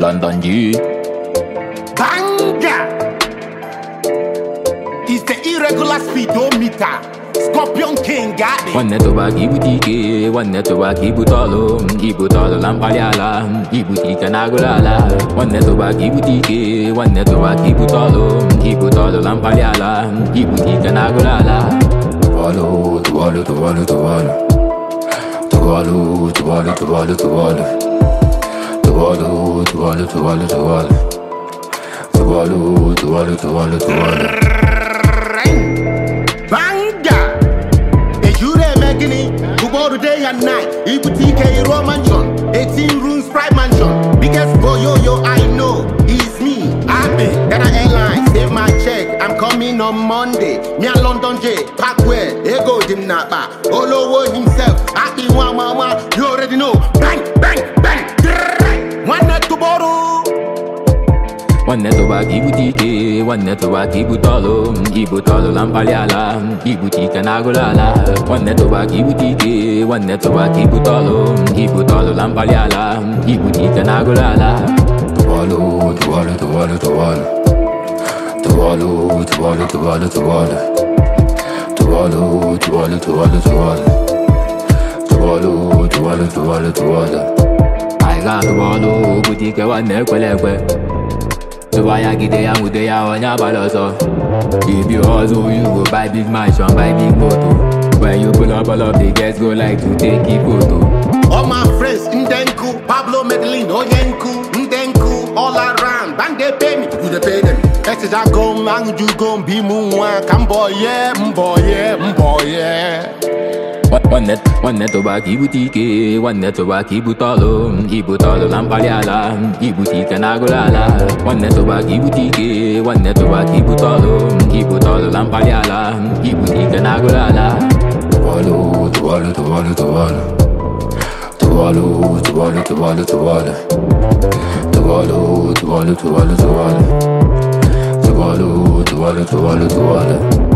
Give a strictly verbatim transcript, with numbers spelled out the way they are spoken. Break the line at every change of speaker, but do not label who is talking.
London G.
Banga! It's the irregular speedometer. Scorpion King got it.
One net over Ibutike, one net over Ibutolo, Ibutolo Lampaliala, Ibutika Nagulala. One net over Ibutike, one net over Ibutolo, Ibutolo Lampaliala, Ibutika Nagulala. Tuvalu, tuvalu, tuvalu, tuvalu. Tuvalu, tuvalu, tuvalu, tuvalu. Tuvalu, tuvalu, tuvalu, tuvalu. Tuvalu, tuvalu, tuvalu, tuvalu.
Tomorrow day and night, Ibutike Roman John, eighteen rooms, private mansion. Biggest boy yo yo I know is me. Abe, Ghana Airlines, save my check. I'm coming on Monday. Me and London J, Parkway, Ego Dimnapa, Olowo himself. Happy one mama, you already know. Bang, bang, bang. One net tomorrow.
One net over Ibutike, one net over Ibutolo, Ibutolo Lampaliala, Ibutika Nagulala. One net over Ibutike, one net over Ibutolo, Ibutolo Lampaliala, Ibutika Nagulala. Tuvalu, tuvalu, tuvalu, tuvalu. Tuvalu, tuvalu, tuvalu, tuvalu. Tuvalu, tuvalu, tuvalu, tuvalu. Tuvalu, tuvalu, tuvalu, tuvalu. I got tuvalu, Ibutike one net kwelekwe. So why I get there and with the on your baloso? If you hustle, you go buy big mansion, buy big motor. When you pull up all of the guests go like to take a photo.
All my friends, Ndenku, Pablo Medellin, Oyenku, Ndenku, all around. Bang, they pay me, you they pay them. That's it, I go, man, you go, be moon, come boy, yeah, boy, yeah, boy, yeah.
One net, one net over Ibutike, one net over Ibutolo, Ibutolo Lampaliala, Ibutika Nagulala. One net over Ibutike, one net over Ibutolo, Ibutolo Lampaliala, Ibutika Nagulala. Tuvalu, tuvalu, tuvalu, tuvalu. Tuvalu, tuvalu, tuvalu, tuvalu. Tuvalu, tuvalu, tuvalu, tuvalu. Tuvalu, tuvalu, tuvalu, tuvalu.